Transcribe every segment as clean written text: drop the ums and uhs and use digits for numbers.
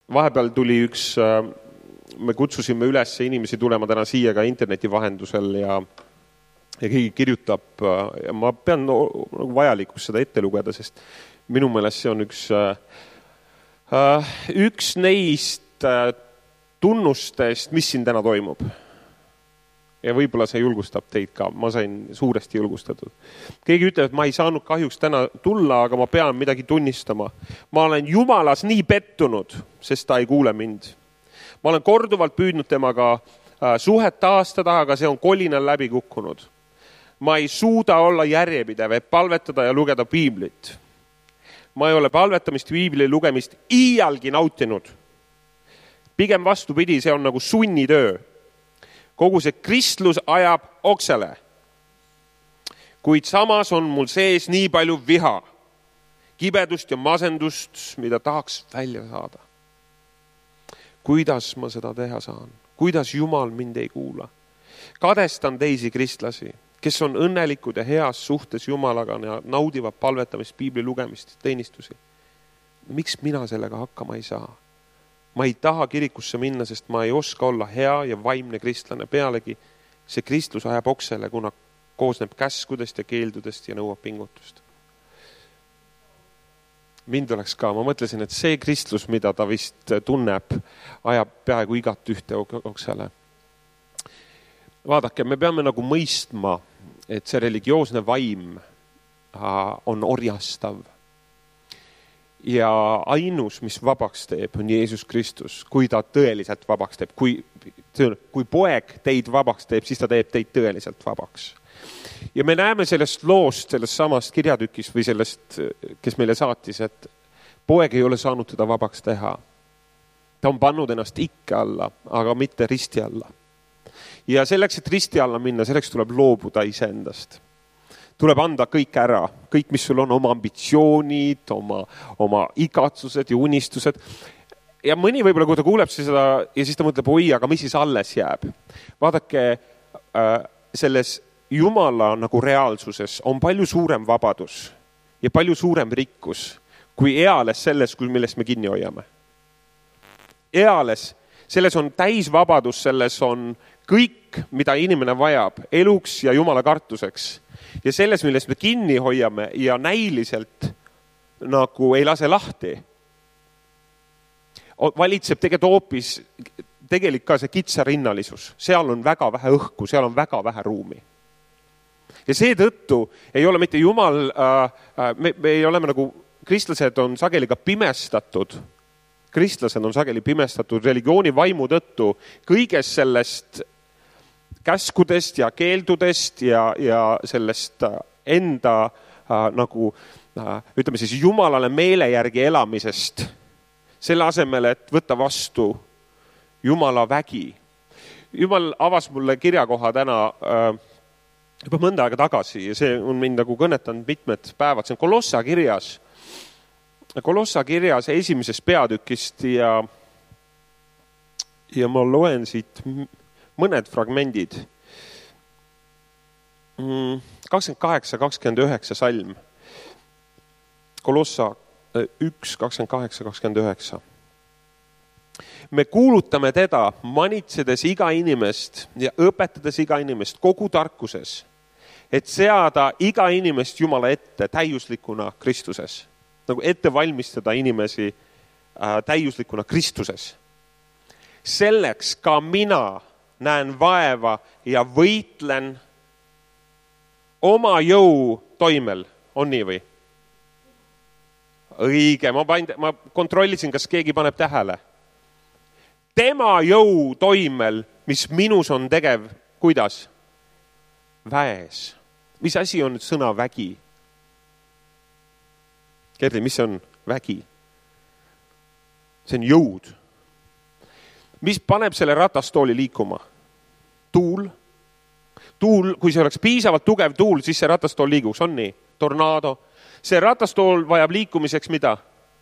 vahepeal tuli me kutsusime üles inimesi tulema täna siia ka interneti vahendusel ja keegi kirjutab ja ma pean vajalikuks seda ette lugeda, sest minu meelest see on üks neist tunnustest, mis siin täna toimub. Ja võib-olla see julgustab teid ka. Ma sain suuresti julgustatud. Keegi ütleb, et ma ei saanud kahjuks täna tulla, aga ma pean midagi tunnistama. Ma olen Jumalas nii pettunud, sest ta ei kuule mind. Ma olen korduvalt püüdnud temaga suhet taastada, aga see on kolinal läbi kukkunud. Ma ei suuda olla järjepidev, et palvetada ja lugeda piiblit. Ma ei ole palvetamist piibli lugemist iialgi nautinud. Pigem vastupidi, see on nagu sunnitöö. Kogu see kristlus ajab oksele. Kuid samas on mul sees nii palju viha, kibedust ja masendust, mida tahaks välja saada. Kuidas ma seda teha saan? Kuidas Jumal mind ei kuula? Kadestan teisi kristlasi, kes on õnnelikud ja heas suhtes Jumalaga ja naudivad palvetamist, piibli lugemist, teenistusi. Miks mina sellega hakkama ei saa? Ma ei taha kirikusse minna, sest ma ei oska olla hea ja vaimne kristlane. Pealegi see kristlus ajab oksele, kuna koosneb käskudest ja keeldudest ja nõuab pingutust. Mind oleks ka. Ma mõtlesin, et see kristlus, mida ta vist tunneb, ajab peaaegu igat ühte oksele. Vaadake, me peame nagu mõistma, et see religioosne vaim on orjastav. Ja ainus, mis vabaks teeb, on Jeesus Kristus, kui ta tõeliselt vabaks teeb. Kui poeg teid vabaks teeb, siis ta teeb teid tõeliselt vabaks. Ja me näeme sellest loost, sellest samast kirjatükist või sellest, kes meile saatis, et poeg ei ole saanud teda vabaks teha. Ta on pannud ennast ikke alla, aga mitte risti alla. Ja selleks, et risti alla minna, selleks tuleb loobuda iseendast. Tuleb anda kõik ära, kõik, mis sul on, oma ambitsioonid, oma igatsused ja unistused. Ja mõni võib-olla, kui ta kuuleb seda ja siis ta mõtleb, oi, aga mis siis alles jääb? Vaadake, selles Jumala nagu reaalsuses on palju suurem vabadus ja palju suurem rikkus kui eales selles, millest me kinni hoiame. Eales, selles on täisvabadus, selles on kõik, mida inimene vajab eluks ja Jumala kartuseks. Ja selles, millest me kinni hoiame ja näiliselt nagu ei lase lahti, valitseb tegelikult ka see kitsarinnalisus. Seal on väga vähe õhku, seal on väga vähe ruumi. Ja seetõttu ei ole mitte Jumal, me ei oleme nagu, kristlased on sageli ka pimestatud. Kristlased on sageli pimestatud religiooni vaimu tõttu kõigest sellest käskudest ja keeldudest ja sellest enda nagu, ütleme siis Jumalale meele järgi elamisest. Selle asemel, et võtta vastu Jumala vägi. Jumal avas mulle kirjakoha täna juba mõnda aega tagasi ja see on mind nagu kõnetanud mitmed päevad. See on Kolossa kirjas esimesest peatükist ja ma loen siit mõned fragmendid. 28-29 salm. Kolossa 1-28-29. Me kuulutame teda, manitsedes iga inimest ja õpetades iga inimest kogu tarkuses, et seada iga inimest Jumala ette täiuslikuna Kristuses. Nagu ette valmistada inimesi täiuslikuna Kristuses. Selleks ka mina näen vaeva ja võitlen oma jõu toimel. On nii või? Õige, ma kontrollisin, kas keegi paneb tähele. Tema jõu toimel, mis minus on tegev, kuidas? Väes. Mis asi on sõna vägi? Kerli, mis on vägi? See on jõud. Mis paneb selle ratastooli liikuma? Tuul. Tuul, kui see oleks piisavalt tugev tuul, siis see ratastool liiguks. On nii? Tornaado. See ratastool vajab liikumiseks mida?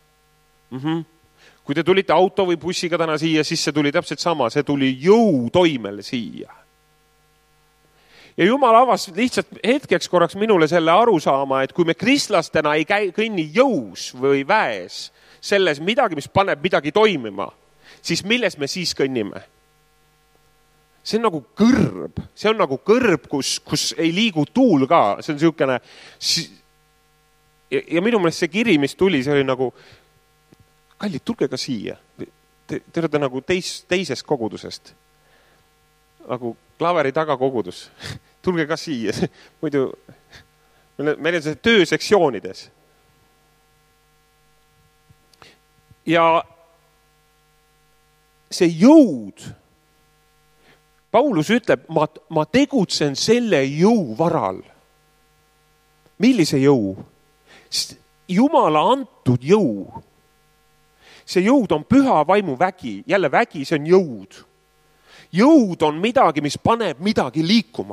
Kui te tulite auto või bussiga täna siia, siis see tuli täpselt sama. See tuli jõu toimel siia. Ja Jumal avas lihtsalt hetkeks korraks minule selle aru saama, et kui me kristlastena ei kõnni jõus või väes, selles midagi, mis paneb midagi toimima, siis milles me siis kõnnime? See on nagu kõrb, kus ei liigu tuul ka. See on siukene... Ja minu meelest see kiri, mis tuli, see oli nagu, kallid, tulge ka siia. Te olete nagu teisest kogudusest. Nagu klaveri taga kogudus. Tulge ka siia. Muidu meil on see töösektsioonides. Ja see jõud, Paulus ütleb, ma tegutsen selle jõu varal. Millise jõu? Jumala antud jõu. See jõud on püha vaimu vägi. Jälle vägi, see on jõud. Jõud on midagi, mis paneb midagi liikuma.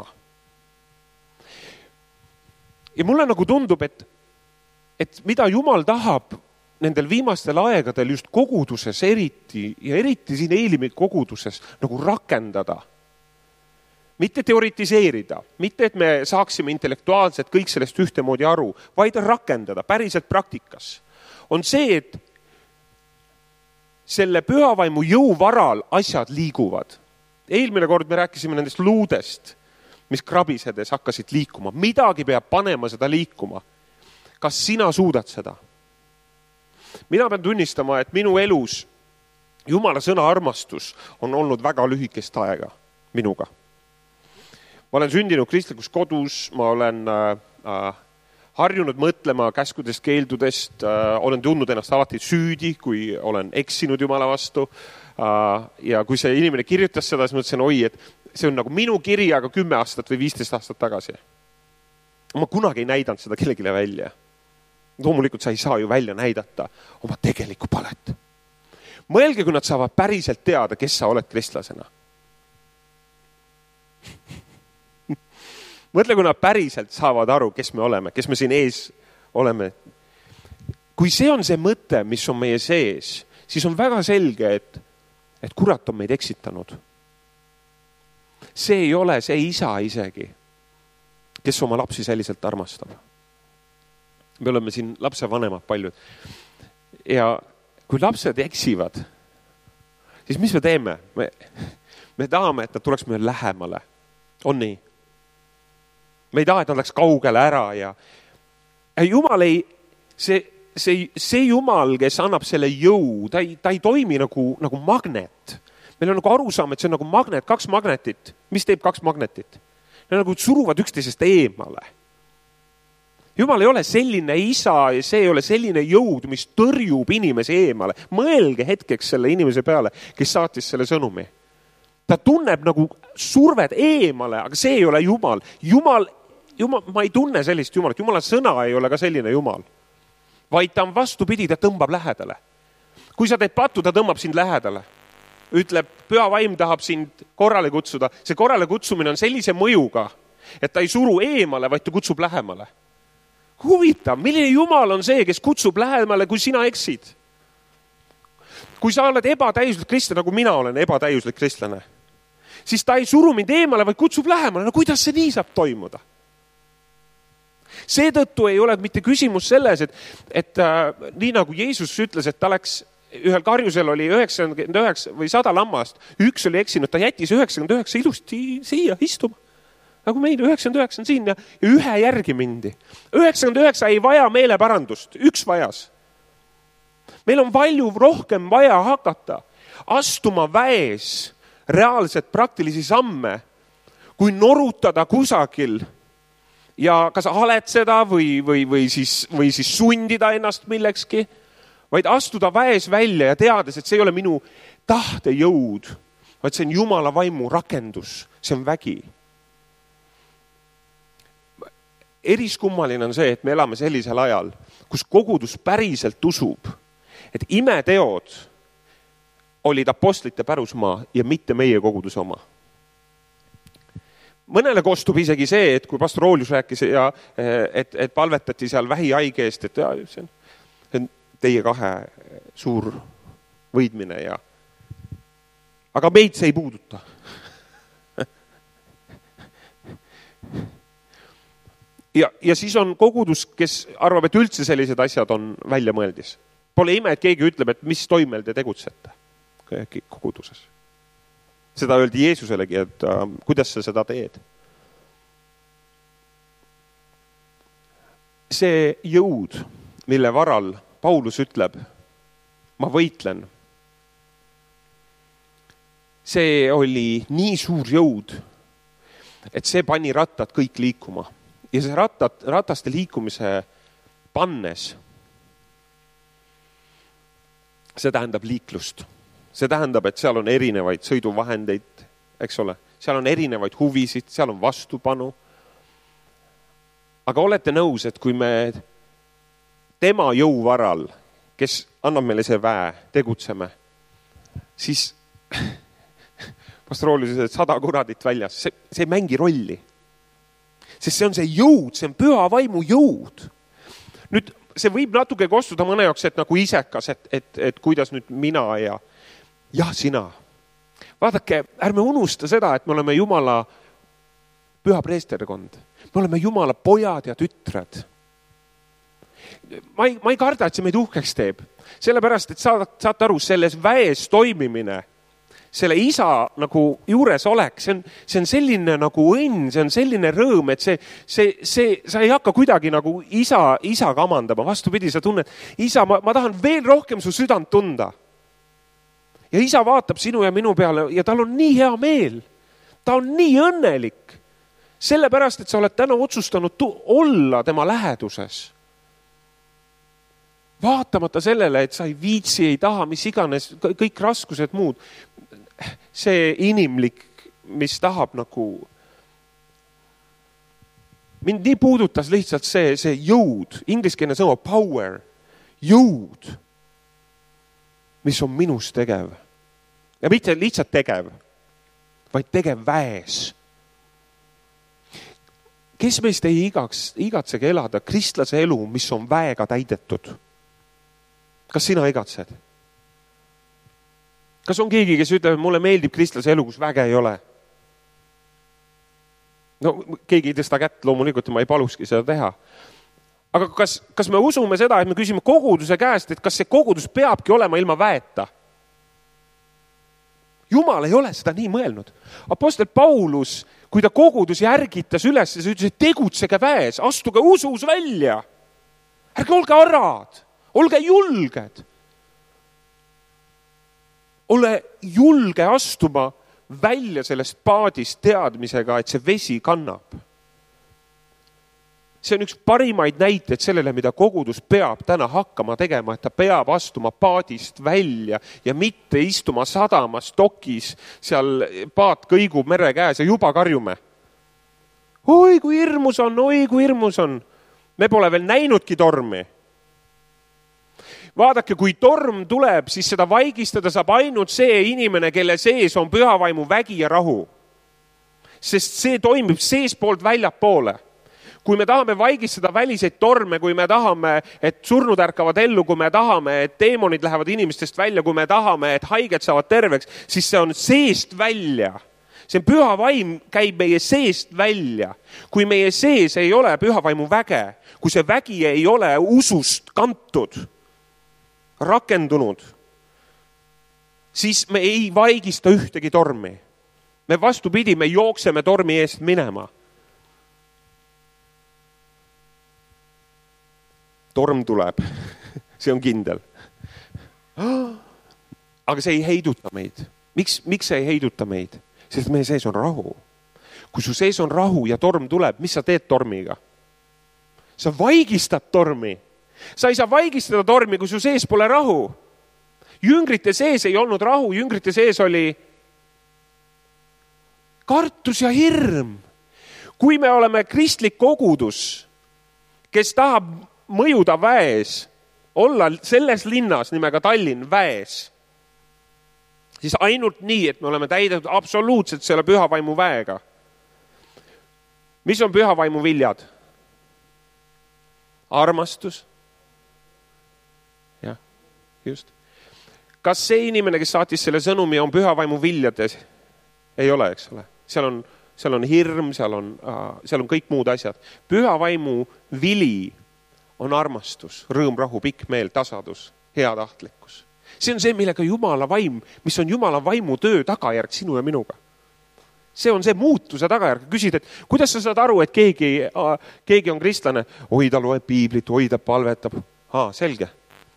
Ja mulle nagu tundub, et mida Jumal tahab nendel viimastel aegadel just koguduses eriti ja eriti siin Eelimi koguduses nagu rakendada. Mitte teoritiseerida, mitte et me saaksime intellektuaalselt kõik sellest ühtemoodi aru, vaid rakendada päriselt praktikas. On see, et selle pühavaimu jõu varal asjad liiguvad. Eelmine kord me rääkisime nendest luudest, mis krabisedes hakkasid liikuma. Midagi peab panema seda liikuma. Kas sina suudad seda? Mina pean tunnistama, et minu elus Jumala sõna armastus on olnud väga lühikest aega minuga. Ma olen sündinud kristlikus kodus, ma olen harjunud mõtlema käskudest, keeldudest, olen tundnud ennast alati süüdi, kui olen eksinud Jumala vastu. Ja kui see inimene kirjutas seda, siis mõtlesin, et see on nagu minu kiri, aga 10 aastat või 15 aastat tagasi. Ma kunagi ei näidanud seda kellegile välja. Loomulikult sa ei saa ju välja näidata oma tegelikku palet. Mõelge, kui nad saavad päriselt teada, kes sa oled kristlasena. Mõtle, kui nad päriselt saavad aru, kes me oleme, kes me siin ees oleme. Kui see on see mõte, mis on meie sees, siis on väga selge, et kurat on meid eksitanud. See ei ole see isa isegi, kes oma lapsi selliselt armastab. Me oleme siin lapsevanemad paljud. Ja kui lapsed eksivad, siis mis me teeme? Me tahame, et nad tuleks meil lähemale. On nii? Me ei taha, et nad läks kaugele ära ja Jumal ei, see Jumal, kes annab selle jõu, ta ei toimi nagu magnet. Meil on nagu arusaam, et see on nagu magnet, 2 magnetit. Mis teeb 2 magnetit? Need nagu suruvad üksteisest eemale. Jumal ei ole selline isa ja see ei ole selline jõud, mis tõrjub inimese eemale. Mõelge hetkeks selle inimese peale, kes saatis selle sõnumi. Ta tunneb nagu surved eemale, aga see ei ole Jumal. Jumal, ma ei tunne sellist Jumalat. Jumala sõna ei ole ka selline Jumal. Vaid ta on vastupidi, ta tõmbab lähedale. Kui sa teed patu, ta tõmbab sind lähedale. Ütleb, püha vaim tahab sind korrale kutsuda. See korrale kutsumine on sellise mõjuga, et ta ei suru eemale, vaid ta kutsub lähemale. Huvitav, milline Jumal on see, kes kutsub lähemale, kui sina eksid? Kui sa oled ebatäiuslik kristlane, nagu mina olen ebatäiuslik kristlane, siis ta ei suru mind eemale, vaid kutsub lähemale. No kuidas see nii saab toimuda? Seetõttu ei ole mitte küsimus selles, et nii nagu Jeesus ütles, et ta läks, ühel karjusel oli 99 või 100 lammast, üks oli eksinud, ta jättis 99 ilusti siia istuma. Nagu meil 99 on siin ja ühe järgi mindi. 99 ei vaja meeleparandust, üks vajas. Meil on palju rohkem vaja hakata astuma väes reaalselt praktilisi samme, kui norutada kusagil ja kas haletseda või siis sundida ennast millekski, vaid astuda väes välja ja teades, et see ei ole minu tahtejõud, vaid see on Jumala vaimu rakendus, see on vägi. Eriskummaline on see, et me elame sellisel ajal, kus kogudus päriselt usub, et imeteod olid apostlite pärusmaa ja mitte meie koguduse oma. Mõnele kostub isegi see, et kui pastor Oolius rääkis ja et palvetati seal vähihaige eest, et see on teie 2 suur võidmine. Aga meid see ei puuduta. Ja siis on kogudus, kes arvab, et üldse sellised asjad on väljamõeldis. Pole ime, et keegi ütleb, et mis toimel te tegutsete koguduses. Seda öeldi Jeesuselegi, et kuidas sa seda teed. See jõud, mille varal Paulus ütleb, ma võitlen. See oli nii suur jõud, et see pani rattad kõik liikuma. Ja see rataste liikumise pannes, see tähendab liiklust. See tähendab, et seal on erinevaid sõiduvahendeid, eks ole. Seal on erinevaid huvisid, seal on vastupanu. Aga olete nõus, et kui me tema jõuvaral, kes annab meile see väe, tegutseme, siis pastor Oolus, 100 kuradit väljas, see ei mängi rolli. Sest see on see jõud, see on püha vaimu jõud. Nüüd see võib natuke kostuda mõne jaoks, et nagu isekas, et kuidas nüüd mina ja sina. Vaadake, ärme unusta seda, et me oleme Jumala püha preesterkond. Me oleme Jumala pojad ja tütred. Ma ei karda, et see meid uhkeks teeb. Sellepärast, et saate aru, selles väes toimimine, selle isa nagu juures oleks, see on selline nagu õnn, see on selline rõõm, et sa ei hakka kuidagi nagu isa kamandama. Vastupidi, sa tunned, isa, ma tahan veel rohkem su südant tunda. Ja isa vaatab sinu ja minu peale ja tal on nii hea meel. Ta on nii õnnelik. Sellepärast, et sa oled täna otsustanud olla tema läheduses. Vaatamata sellele, et sa ei viitsi, ei taha, mis iganes, kõik raskused muud. See inimlik, mis tahab nagu... Mind nii puudutas lihtsalt see jõud, ingliskeelne sõna power, jõud, mis on minus tegev. Ja mitte lihtsalt tegev, vaid tegev väes. Kes meist ei igatsegi elada kristlase elu, mis on väega täidetud? Kas sina igatsed? Kas on keegi, kes ütleb, et mulle meeldib kristlase elu, kus väge ei ole? No, keegi ei tõsta kätt, loomulikult ma ei paluski seda teha. Aga kas me usume seda, et me küsime koguduse käest, et kas see kogudus peabki olema ilma väeta? Jumal ei ole seda nii mõelnud. Apostel Paulus, kui ta kogudus järgitas üles, siis ütles, et tegutsege väes, astuge usus välja. Ärge olge arad, olge julged. Ole julge astuma välja sellest paadist teadmisega, et see vesi kannab. See on üks parimaid näiteid sellele, mida kogudus peab täna hakkama tegema, et ta peab astuma paadist välja ja mitte istuma sadamas dokis, seal paat kõigub mere käes ja juba karjume. Oi, kui hirmus on. Me pole veel näinudki tormi. Vaadake, kui torm tuleb, siis seda vaigistada saab ainult see inimene, kelle sees on pühavaimu vägi ja rahu. Sest see toimib seespoolt väljapoole. Kui me tahame vaigistada väliseid torme, kui me tahame, et surnud ärkavad ellu, kui me tahame, et deemonid lähevad inimestest välja, kui me tahame, et haiged saavad terveks, siis see on seest välja. See püha vaim käib meie seest välja. Kui meie sees ei ole pühavaimu väge, kui see vägi ei ole usust kantud, rakendunud, siis me ei vaigista ühtegi tormi. Me vastupidi, me jookseme tormi eest minema. Torm tuleb, see on kindel. Aga see ei heiduta meid. Miks see ei heiduta meid? Sest meie sees on rahu. Kui su sees on rahu ja torm tuleb, mis sa teed tormiga? Sa vaigistad tormi. Sa ei saa vaigistada tormi, kui su sees pole rahu. Jüngrite sees ei olnud rahu, jüngrite sees oli kartus ja hirm. Kui me oleme kristlik kogudus, kes tahab mõjuda väes, olla selles linnas nimega Tallinn väes, siis ainult nii, et me oleme täidetud absoluutselt selle pühavaimu väega. Mis on pühavaimu viljad? Armastus. Jah, just. Kas see inimene, kes saatis selle sõnumi, on pühavaimu viljades? Ei ole, eks ole. Seal on hirm, seal on kõik muud asjad. Pühavaimu vili on armastus, rõõm, rahu, pikk meel, tasadus, heatahtlikkus. See on see, millega Jumala vaim, mis on Jumala vaimu töö tagajärg sinu ja minuga. See on see muutuse tagajärg. Küsid, et kuidas sa saad aru, et keegi on kristlane? Oi, ta loeb piiblit, oi, ta palvetab. Selge.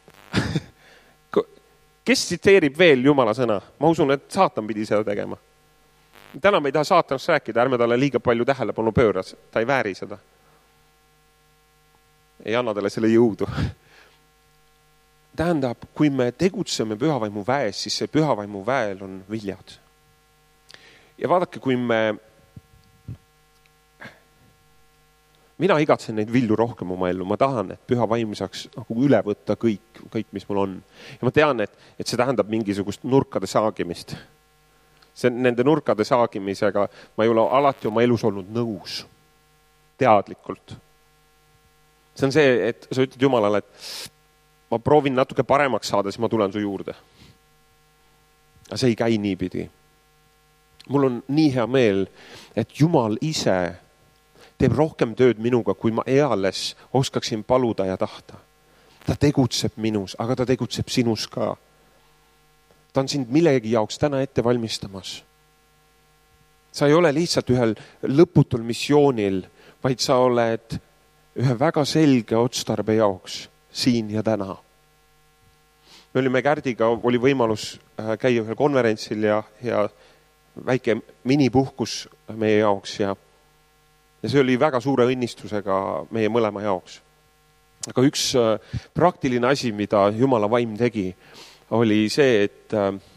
Kes tsiteerib veel Jumala sõna? Ma usun, et saatan pidi seda tegema. Täna me ei taha saatanast rääkida, ärme talle liiga palju tähelepanu pööras. Ta ei vääri seda. Ei anna talle selle jõudu. Tähendab, kui me tegutseme pühavaimu väes, siis see pühavaimu väel on viljad. Ja vaadake, kui mina igatsen neid vilju rohkem oma ellu. Ma tahan, et püha vaim saaks nagu üle võtta kõik, mis mul on. Ja ma tean, et see tähendab mingisugust nurkade saagimist. Nende nurkade saagimisega ma ei ole alati oma elus olnud nõus. Teadlikult. See on see, et sa ütled Jumalale, et ma proovin natuke paremaks saada, siis ma tulen su juurde. Aga see ei käi niipidi. Mul on nii hea meel, et Jumal ise teeb rohkem tööd minuga, kui ma eales oskaksin paluda ja tahta. Ta tegutseb minus, aga ta tegutseb sinus ka. Ta on sind millegi jaoks täna ette valmistamas. Sa ei ole lihtsalt ühel lõputul missioonil, vaid sa oled ühe väga selge otstarbe jaoks siin ja täna. Me olime Kärdiga, oli võimalus käia ühel konverentsil ja väike minipuhkus meie jaoks ja see oli väga suure õnnistusega meie mõlema jaoks. Aga üks praktiline asi, mida Jumala vaim tegi, oli see, et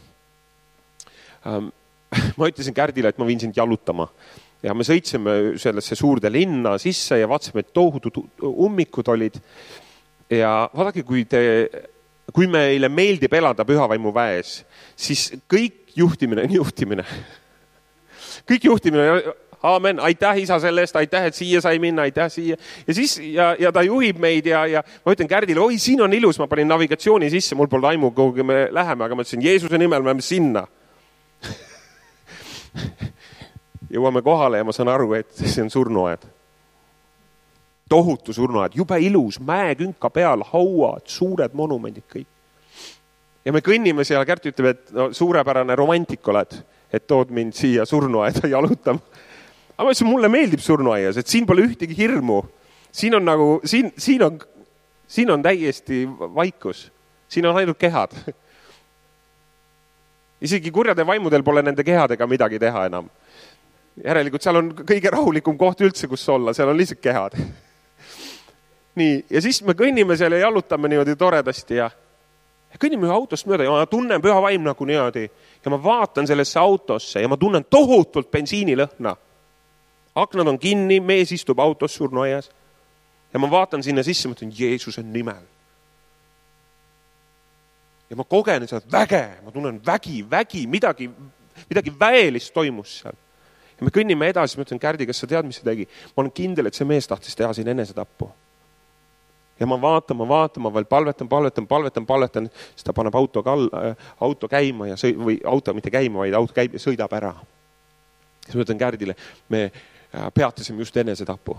ma ütlesin Kärdile, et ma viin sind jalutama. Ja me sõitsime sellesse suurde linna sisse ja vaatasime, et tohutud ummikud olid. Ja vaadake, kui meile meeldib elada pühavaimu väes, siis kõik juhtimine on juhtimine. Kõik juhtimine, aamen, aitäh isa selle eest, aitäh, et siia sai minna, aitäh siia. Ja siis ja ta juhib meid ja ma ütlen Kärdile, oi, siin on ilus, ma panin navigatsiooni sisse, mul polnud aimu, kuhugi me läheme, aga ma ütlesin, Jeesuse nimel me läheme sinna. Jõuame kohale ja ma saan aru, et see on surnuaed. Tohutu surnuaed, jube ilus, mäekünka peal, hauad, suured monumendid kõik. Ja me kõnnime seal, Kärt ütleb, et no, suurepärane romantik oled, et tood mind siia surnuaeda jalutama. Aga ma ütlesin, mulle meeldib surnuaias, et siin pole ühtegi hirmu. Siin on nagu, siin on täiesti vaikus. Siin on ainult kehad. Isegi kurjade vaimudel pole nende kehadega midagi teha enam. Järelikult seal on kõige rahulikum koht üldse, kus olla, seal on lihtsalt kehad. Nii, ja siis me kõnnime seal ja jalutame niimoodi toredasti ja kõnnime ühe autost mööda ja ma tunnen püha vaim nagu niimoodi ja ma vaatan sellesse autosse ja ma tunnen tohutult bensiinilõhna. Aknad on kinni, mees istub autos surnuaias ja ma vaatan sinna sisse, ma ütlen Jeesuse nimel. Ja ma kogen seda väge, ma tunnen vägi, midagi väelist toimus seal. Ja me kõnnime edasi, ma ütlen Kärdi, kas sa tead, mis see tegi? Ma olen kindel, et see mees tahtis teha siin enesetappu. Ja ma vaatan, ma veel palvetan, siis ta paneb auto käima või auto mitte käima, vaid auto käib ja sõidab ära. Siis ma ütlen Kärdile, me peatasime just enesetapu.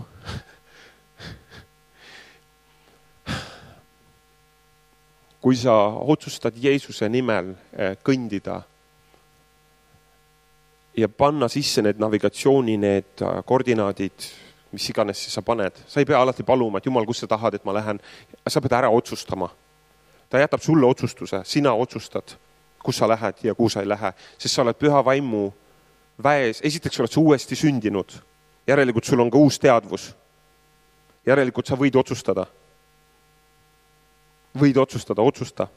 Kui sa otsustad Jeesuse nimel kõndida ja panna sisse need navigatsiooni, need koordinaadid, mis iganes sa paned. Sa ei pea alati paluma, et Jumal, kus sa tahad, et ma lähen. Sa pead ära otsustama. Ta jätab sulle otsustuse, sina otsustad, kus sa lähed ja kuhu sa ei lähe. Sest sa oled püha vaimu väes. Esiteks oled sa uuesti sündinud. Järelikult sul on ka uus teadvus. Järelikult sa võid otsustada. Otsusta.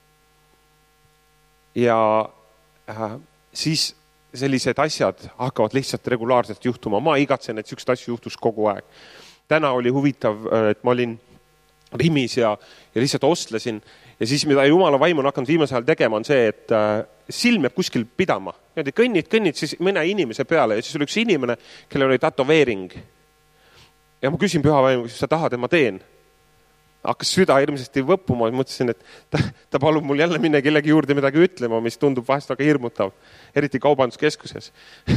Ja siis sellised asjad hakkavad lihtsalt regulaarselt juhtuma. Ma igatsen, et sükst asju juhtus kogu aeg. Täna oli huvitav, et ma olin Rimis ja lihtsalt ostlesin. Ja siis, mida Jumala vaim on hakanud viimasel ajal tegema, on see, et silm jääb kuskil pidama. Kõnnid siis mõne inimese peale ja siis oli üks inimene, kellel oli tätoveering. Ja ma küsin püha vaimu, kas sa tahad, et ma teen? Hakkas süda hirmsasti võppuma, mõtlesin, et ta palub mul jälle minna kellegi juurde midagi ütlema, mis tundub vahest väga hirmutav, eriti kaubanduskeskuses.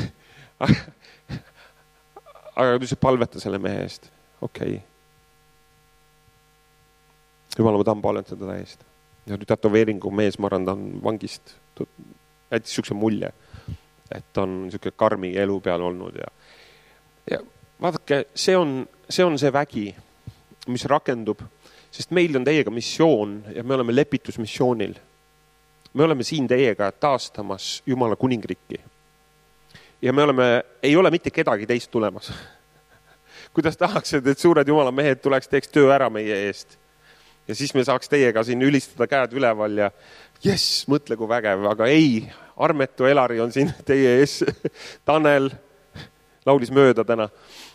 Aga ütles, palveta selle mehe eest. Okei. Jumala, ma tahan palvetada ta eest. ja tätoveeringu mees, ma arvan, ta on vangist, jättis niisuguse mulje, et on niisugune karmi elu peal olnud ja vaadake, see on see vägi, mis rakendub, sest meil on teiega missioon ja me oleme lepitusmissioonil. Me oleme siin teiega taastamas Jumala kuningriiki. Ja ei ole mitte kedagi teist tulemas. Kuidas tahaksid, et suured Jumala mehed tuleks, teeks töö ära meie eest. Ja siis me saaks teiega siin ülistada käed üleval ja jess, mõtle kui vägev, aga ei, Armetu Elari on siin teie ees. Tanel laulis mööda täna.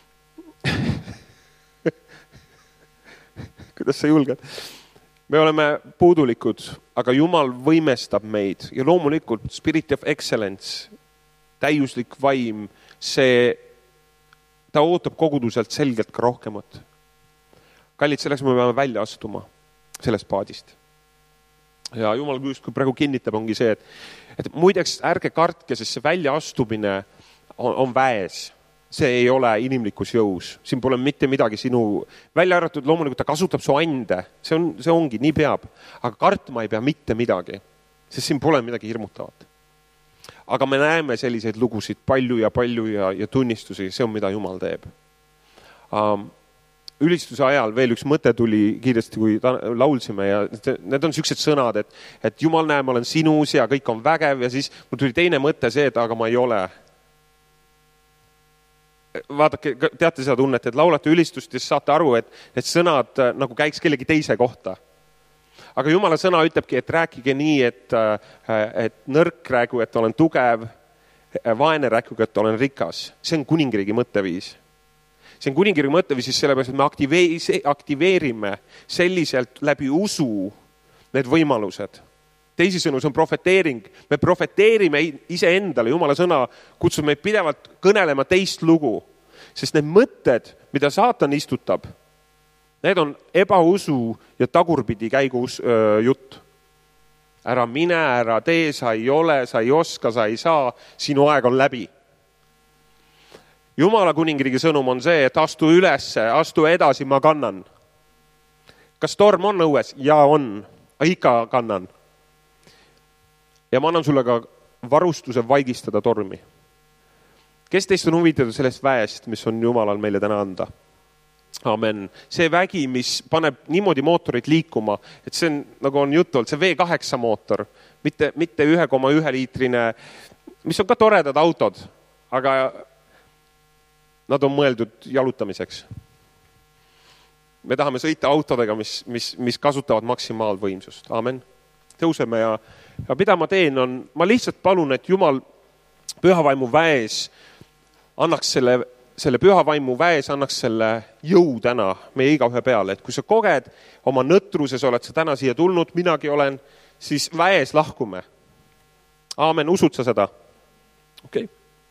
Kuidas sa julged? Me oleme puudulikud, aga Jumal võimestab meid ja loomulikult Spirit of Excellence, täiuslik vaim, ta ootab koguduselt selgelt ka rohkemat. Kallid, selleks me peame välja astuma sellest paadist. Ja Jumal kui praegu kinnitab ongi see, et muideks ärge kartke, sest see välja astumine on väes. See ei ole inimlikus jõus. Siin pole mitte midagi sinu välja arvatud, loomulikult ta kasutab su ande. See ongi, nii peab. Aga kartma ei pea mitte midagi, sest siin pole midagi hirmutavat. Aga me näeme selliseid lugusid palju ja tunnistusi, see on, mida Jumal teeb. Ülistuse ajal veel üks mõte tuli kiiresti, kui laulsime ja need on sellised sõnad, et Jumal näe, ma olen sinus ja kõik on vägev ja siis mul tuli teine mõte see, et aga ma ei ole. Vaadake, teate seda tunnet, et laulate ülistust ja saate aru, et sõnad nagu käiks kellegi teise kohta. Aga Jumala sõna ütlebki, et rääkige nii, et nõrk räägu, et olen tugev, vaene räägu, et olen rikas. See on kuningriigi mõtteviis. See on kuningriigi mõtteviis, sellepärast, et me aktiveerime selliselt läbi usu need võimalused. Teisisõnu, see on profeteering. Me profeteerime iseendale. Jumala sõna kutsub meid pidevalt kõnelema teist lugu. Sest need mõtted, mida saatan istutab, need on ebausu ja tagurpidi käigu jutt. Ära mine, ära tee, sa ei ole, sa ei oska, sa ei saa, sinu aeg on läbi. Jumala kuningriigi sõnum on see, et astu ülesse, astu edasi, ma kannan. Kas torm on õues? Ja on. Ikka kannan. Ja ma annan sulle ka varustuse vaigistada tormi. Kes teist on huvitatud sellest väest, mis on Jumalal meile täna anda? Amen. See vägi, mis paneb niimoodi mootorit liikuma, et see on, nagu on juttu olnud, see V8 mootor, mitte 1,1 liitrine, mis on ka toredad autod, aga nad on mõeldud jalutamiseks. Me tahame sõita autodega, mis kasutavad maksimaalvõimsust. Amen. Tõuseme ja mida ma teen on, ma lihtsalt palun, et Jumal pühavaimu väes annaks selle pühavaimu väes annaks selle jõu täna meie igaühe peale, et kui sa koged oma nõtruses, oled sa täna siia tulnud, minagi olen, siis väes lahkume. Aamen, usud sa seda? Okei.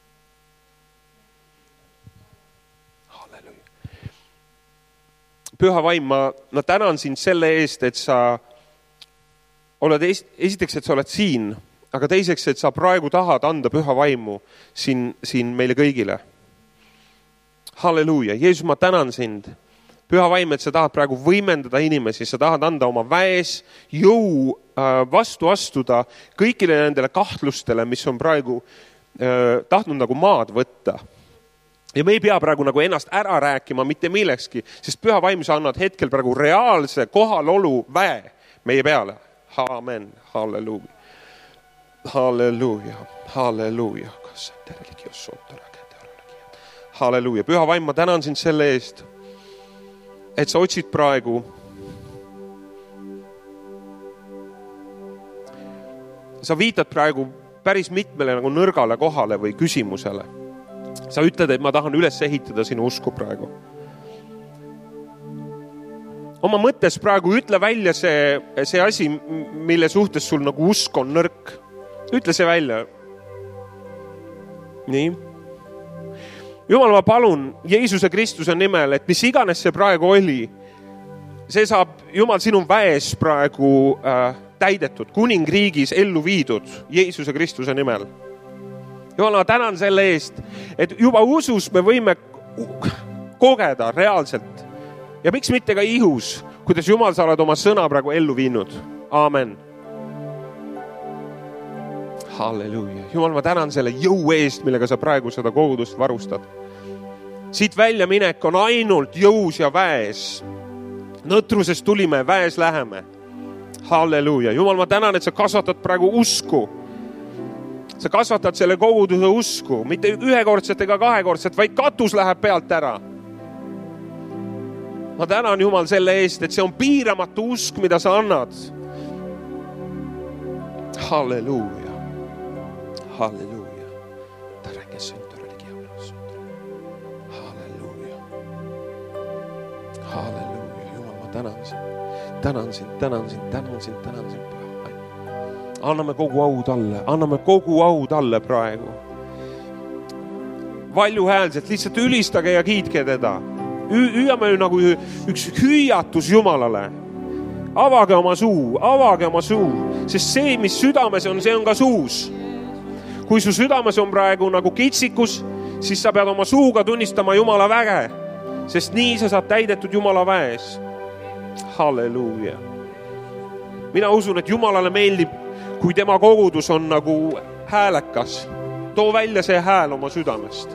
Halleluja. Pühavaim, ma tänan sind selle eest, et sa oled esiteks, et sa oled siin, aga teiseks, et sa praegu tahad anda püha vaimu siin meile kõigile. Halleluuja. Jeesus, ma tänan sind. Püha vaim, et sa tahad praegu võimendada inimesi, sa tahad anda oma väes jõu vastu astuda kõigile nendele kahtlustele, mis on praegu tahtnud nagu maad võtta. Ja me ei pea praegu nagu ennast ära rääkima mitte millekski, sest püha vaim, sa annad hetkel praegu reaalse kohalolu väe meie peale. Amen, halleluuja, halleluuja, halleluuja, halleluuja. Püha vaim, ma tänan sind selle eest, et sa otsid praegu sa viitad praegu päris mitmele nagu nõrgale kohale või küsimusele. Sa ütled, et ma tahan üles ehitada sinu usku praegu. Oma mõttes praegu ütle välja see asi, mille suhtes sul nagu usk on nõrk. Ütle see välja. Nii. Jumal, ma palun Jeesuse Kristuse nimel, et mis iganes see praegu oli, see saab Jumal sinu väes praegu täidetud, kuningriigis ellu viidud Jeesuse Kristuse nimel. Jumal, ma tänan selle eest, et juba usus me võime kogeda reaalselt. Ja miks mitte ka ihus, kuidas Jumal sa oled oma sõna praegu ellu viinud. Aamen. Halleluuja. Jumal, ma tänan selle jõu eest, millega sa praegu seda kogudust varustad. Siit välja minek on ainult jõus ja väes. Nõtrusest tulime, väes läheme. Halleluuja. Jumal, ma tänan, et sa kasvatad praegu usku. Sa kasvatad selle koguduse usku, mitte ühekordset ega kahekordset, vaid katus läheb pealt ära. Ma tänan, Jumal, selle eest, et see on piiramatu usk, mida sa annad. Halleluuja. Halleluuja. Halleluuja. Halleluuja. Jumal, ma tänan sind. Anname kogu au talle praegu. Valjuhäälselt lihtsalt ülistage ja kiitke teda. Hüüame nagu üks hüüatus Jumalale. Avage oma suu, sest see, mis südames on, see on ka suus. Kui su südames on praegu nagu kitsikus, siis sa pead oma suuga tunnistama Jumala väge, sest nii sa saad täidetud Jumala väes. Halleluuja. Mina usun, et Jumalale meeldib, kui tema kogudus on nagu häälekas. Too välja see hääl oma südamest.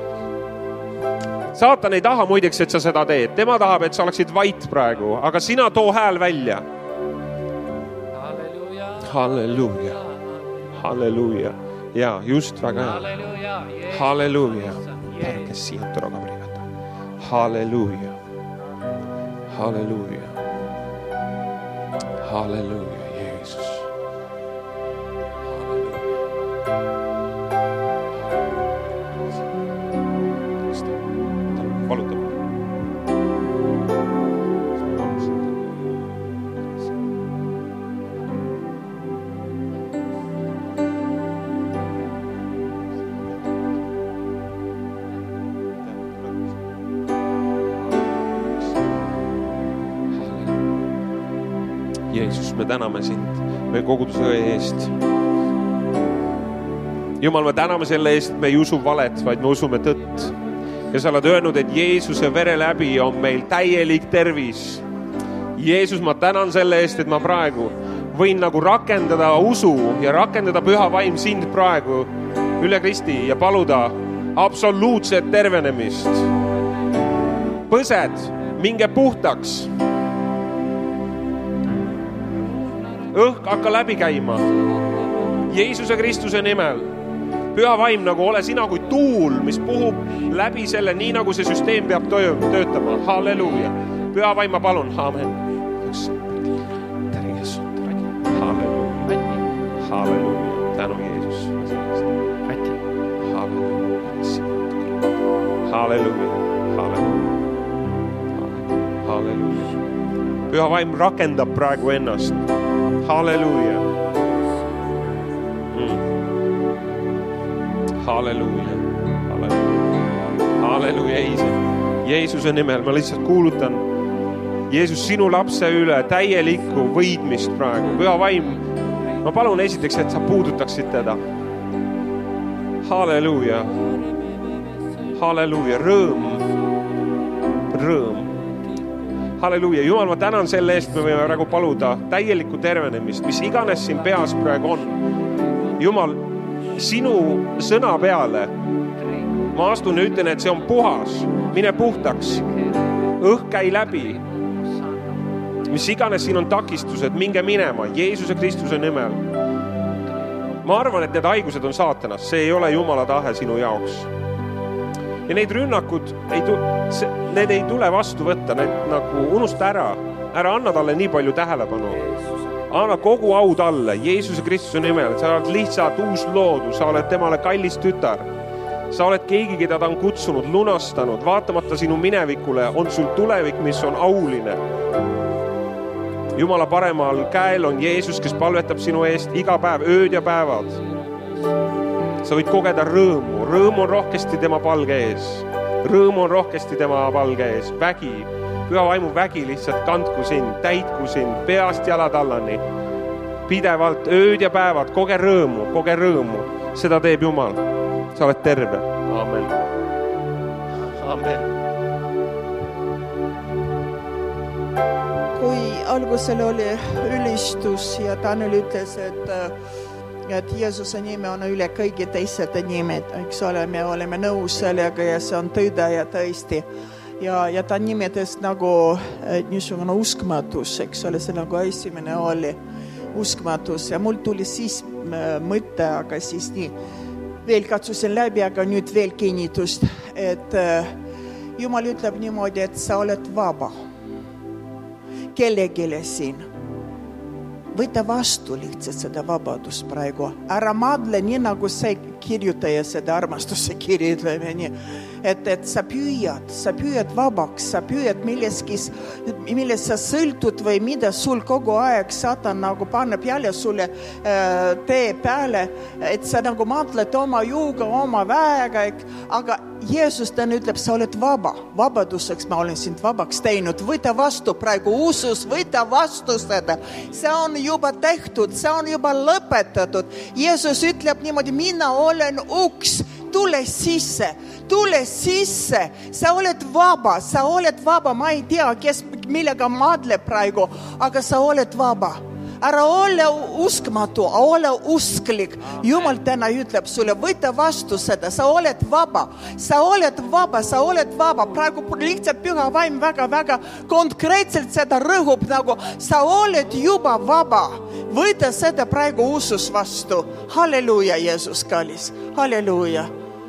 Saatan ei taha muideks, et sa seda teed. Tema tahab, et sa oleksid vait praegu, aga sina too hääl välja. Halleluuja. Halleluuja. Ja, just väga hea. Halleluuja. Pärkes siia toroga brigata. Halleluja. Halleluja. Halleluja, Jeesus. Valutab. Jeesus, me täname sind meie koguduse eest. Jumal, me täname selle eest, et me ei usu valet, vaid me usume tõtt. Ja sa oled öelnud, et Jeesuse vere läbi on meil täielik tervis. Jeesus, ma tänan selle eest, et ma praegu võin nagu rakendada usu ja rakendada püha vaim sind praegu üle Kristi ja paluda absoluutset tervenemist. Põsed, minge puhtaks. Õhk hakka läbi käima. Jeesuse Kristuse nimel. Püha vaim, nagu ole sina kui tuul, mis puhub läbi selle, nii nagu see süsteem peab töötama. Halleluuja. Püha vaim, ma palun. Aamen. Halleluuja. Halleluuja. Tänu Jeesus. Halleluuja. Halleluuja. Halleluuja. Püha vaim rakendab praegu ennast. Halleluuja. Halleluuja. Halleluuja. Jeesuse nimel ma lihtsalt kuulutan Jeesus sinu lapse üle täielikku võidmist praegu. Püha vaim, ma palun esiteks, et sa puudutaksid teda. Halleluuja. Halleluuja. Rõõm. Halleluuja. Jumal, ma tänan selle eest, me võime praegu paluda täielikku tervenemist, mis iganes siin peas praegu on. Jumal, sinu sõna peale ma astun ja ütlen, et see on puhas. Mine puhtaks. Õhk käi läbi. Mis iganes siin on takistused, minge minema Jeesuse Kristuse nimel. Ma arvan, et need haigused on saatanast. See ei ole Jumala tahe sinu jaoks. Ja neid rünnakud, need ei tule vastu võtta. Need nagu unusta ära. Ära anna talle nii palju tähelepanu. Anna kogu au talle Jeesuse Kristuse nimel. Sa oled lihtsalt uus loodu. Sa oled temale kallis tütar. Sa oled keegi, keda ta on kutsunud, lunastanud. Vaatamata sinu minevikule on sul tulevik, mis on auline. Jumala paremal käel on Jeesus, kes palvetab sinu eest iga päev, ööd ja päevad. Sa võid kogeda rõõmu. Rõõm on rohkesti tema palge ees. Rõõm on rohkesti tema palge ees. Vägi, püha vaimu vägi lihtsalt kandku sind, täitku sind, peast jalad allani. Pidevalt, ööd ja päevad, koge rõõmu. Seda teeb Jumal. Sa oled terve. Amen. Amen. Kui algusel oli ülistus ja Tanel ütles, et Jeesuse nime on üle kõigi teised nimed, eks ole, me oleme nõus sellega ja see on tõde ja tõesti. Ja ta nimetas nagu niisugune uskmatus, eks ole, see nagu esimene oli uskmatus ja mul tuli siis mõte, aga siis nii veel katsusin läbi, aga nüüd veel kinnitust, et Jumal ütleb niimoodi, et sa oled vaba kellegile siin. Võta vastu lihtsalt seda vabadust praegu. Ära madle nii nagu see kirjutaja seda armastuse kirja, ütleme nii. Et sa püüad vabaks, sa püüad millest sa sõltud või mida sul kogu aeg Satan nagu paneb jälle sulle tee peale, et sa nagu madled oma jõuga, oma väega, aga Jeesus täna ütleb, sa oled vaba. Vabaduseks ma olen sind vabaks teinud. Võta vastu praegu usus, võta vastu seda. See on juba tehtud, see on juba lõpetatud. Jeesus ütleb niimoodi, mina olen uks, tule sisse. Sa oled vaba. Ma ei tea, kes millega madleb praegu, aga sa oled vaba. Ära ole uskmatu, ole usklik. Jumal täna ütleb sulle, võta vastu seda, sa oled vaba. Praegu lihtsalt püha vaim väga konkreetselt seda rõhub, nagu sa oled juba vaba. Võta seda praegu usus vastu. Halleluuja, Jeesus kallis. Halleluuja.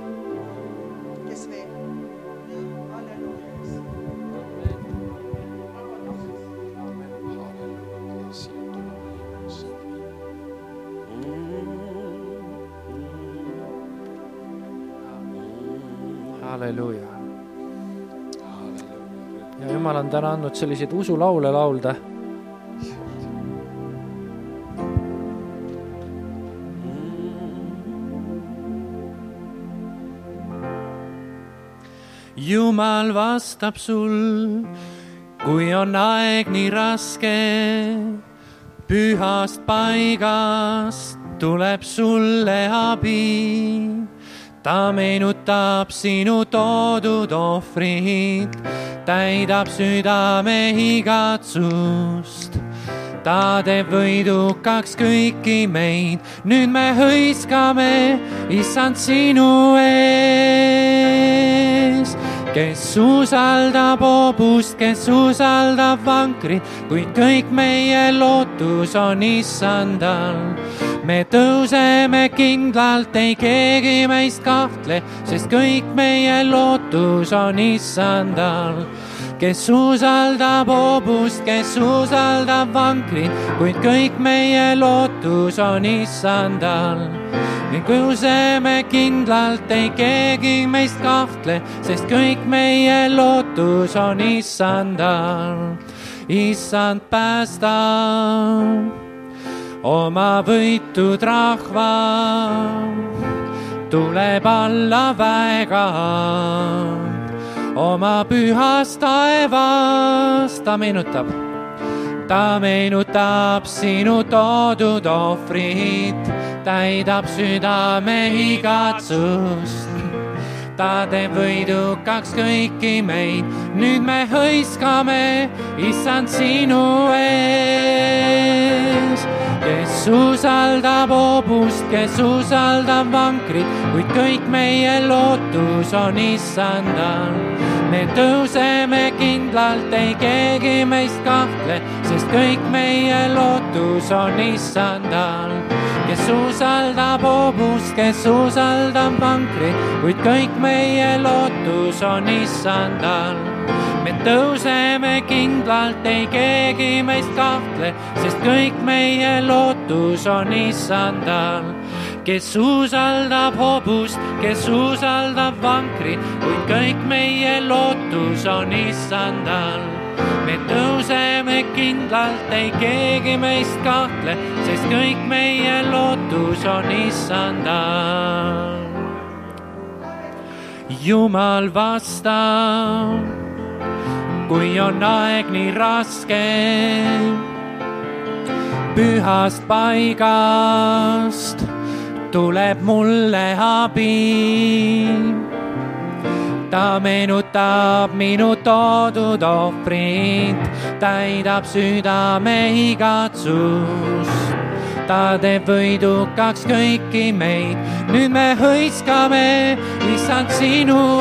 Halleluuja. Ja Jumal on täna andnud selliseid usulaule laulda. Jumal vastab sul, kui on aeg nii raske. Pühast paigast tuleb sulle abi. Ta meenutab sinu toodud ohvrit, täidab südame igatsust. Ta teeb võidukaks kõiki meid, nüüd me hõiskame, Issand sinu ees. Kes usaldab hobust, kes usaldab vankrit, kuid kõik meie lootus on Issandal. Me tõuseme kindlalt, ei keegi meist kahtle, sest kõik meie lootus on Issandal. Kes usaldab hobust, kes usaldab vankrit, kuid kõik meie lootus on Issandal. Me tõuseme kindlalt, ei keegi meist kahtle, sest kõik meie lootus on Issandal. Issand päästab oma võitud rahva, tuleb alla väega, oma pühast taevast. Ta meenutab sinu toodud ohvrit, täidab südame igatsust. Ta teeb võidukaks kõiki meid, nüüd me hõiskame, Issand sinu ees. Kes usaldab hobust, kes usaldab vankrit, kuid kõik meie lootus on Issandal. Me tõuseme kindlalt, ei keegi meist kahtle, sest kõik meie lootus on Issandal. Kes usaldab hobust, kes usaldab vankrit, kuid kõik meie lootus on Issandal. Me tõuseme kindlalt, ei keegi meist kahtle, sest kõik meie lootus on Issandal. Kes usaldab hobust, kes usaldab vankrit, kuid kõik meie lootus on Issandal. Me tõuseme kindlalt, ei keegi meist kahtle, sest kõik meie lootus on Issandal. Jumal vastab, kui on aeg nii raske. Pühast paigast tuleb mulle abi. ta meenutab minu toodud ohvrit, täidab südame igatsust. Ta teeb võidukaks kõiki meid, nüüd me hõiskame, issand sinu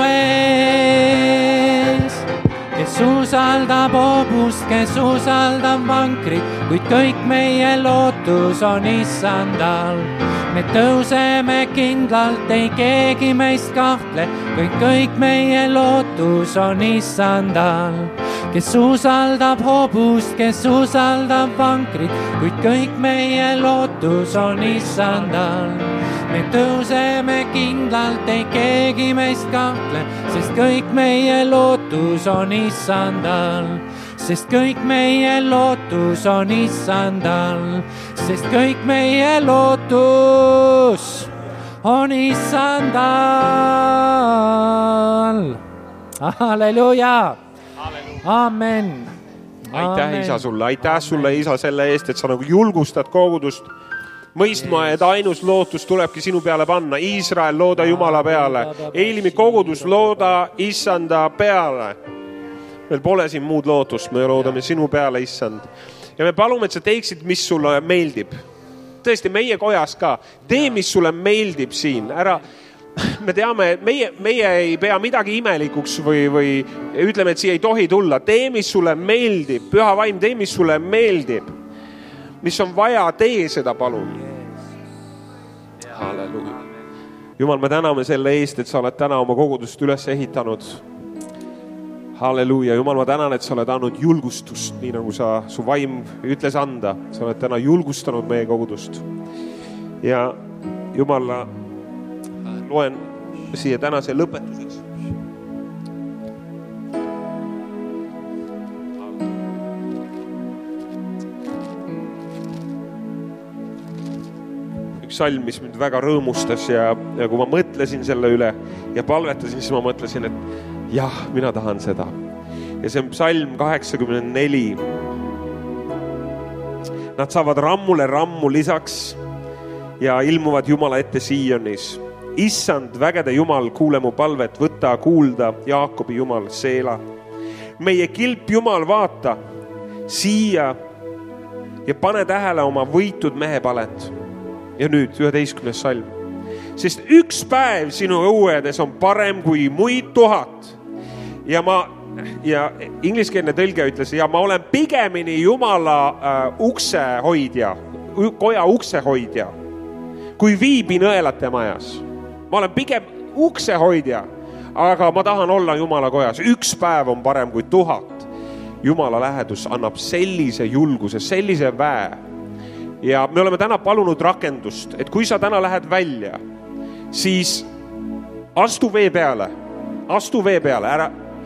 ees. Kes usaldab hobust, kes usaldab vankrit, kuid kõik meie lootus on issandal. Me tõuseme kindlalt, ei keegi meist kahtle, kuid kõik meie lootus on issandal. Kes usaldab hobust, kes usaldab vankrit, kuid kõik meie lootus on issandal. Me tõuseme kindlalt, ei keegi meist kahtle, sest kõik meie lootus on issandal. Sest kõik meie lootus on issandal, sest kõik meie lootus on issandal. Halleluuja. Amen. Aitäh, isa sulle. Aitäh sulle, isa, selle eest, et sa nagu julgustad kogudust mõistma, et ainus lootus tulebki sinu peale panna. Iisrael, looda Jumala peale. Eilimi kogudus, looda issanda peale. Meil pole siin muud lootust, me loodame sinu peale, issand. Ja me palume, et sa teeksid, mis sulle meeldib. Tõesti, meie kojas ka. Tee, mis sulle meeldib siin. Me teame, et meie ei pea midagi imelikuks või ütleme, et siia ei tohi tulla. Tee, mis sulle meeldib. Püha vaim, tee, mis sulle meeldib. Mis on vaja, tee seda, palun. Halleluja. Jumal, me täname selle eest, et sa oled täna oma kogudust üles ehitanud. Halleluja. Jumal, ma tänan, et sa oled andnud julgustust, nii nagu su vaim ütles anda. Sa oled täna julgustanud meie kogudust. Ja Jumal, loen siia tänase lõpetuseks. Üks salm, mis mind väga rõõmustas ja kui ma mõtlesin selle üle ja palvetasin, siis ma mõtlesin, et jah, mina tahan seda. Ja see on psalm 84. Nad saavad rammule rammu lisaks ja ilmuvad Jumala ette Sionis. Issand, vägede Jumal, kuule mu palvet, võtta kuulda Jaakobi Jumal, Seela. Meie kilp Jumal, vaata siia ja pane tähele oma võitud mehepalet. Ja nüüd 11. salm. Sest üks päev sinu õuedes on parem kui muid 1000. Ja ingliskeelne tõlge ütles, ja ma olen pigemini Jumala uksehoidja, koja uksehoidja, kui viibin õelate majas. Ma olen pigem uksehoidja, aga ma tahan olla Jumala kojas. Üks päev on parem kui 1000. Jumala lähedus annab sellise julguse, sellise väe. Ja me oleme täna palunud rakendust, et kui sa täna lähed välja, siis astu vee peale, ära.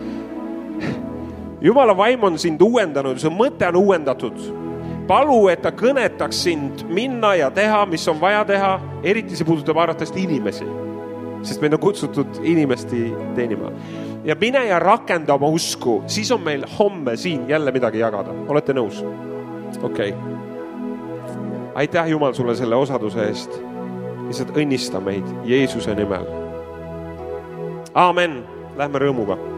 Jumala vaim on sind uuendanud, see mõte on uuendatud. Palu, et ta kõnetaks sind minna ja teha, mis on vaja teha, eriti see puudutab arvatavasti inimesi, sest meid on kutsutud inimesti teenima. Ja mine ja rakenda oma usku, siis on meil homme siin jälle midagi jagada. Olete nõus? Okei. Aitäh, Jumal, sulle selle osaduse eest. Lihtsalt õnnista meid Jeesuse nimel. Aamen. Lähme rõõmuga.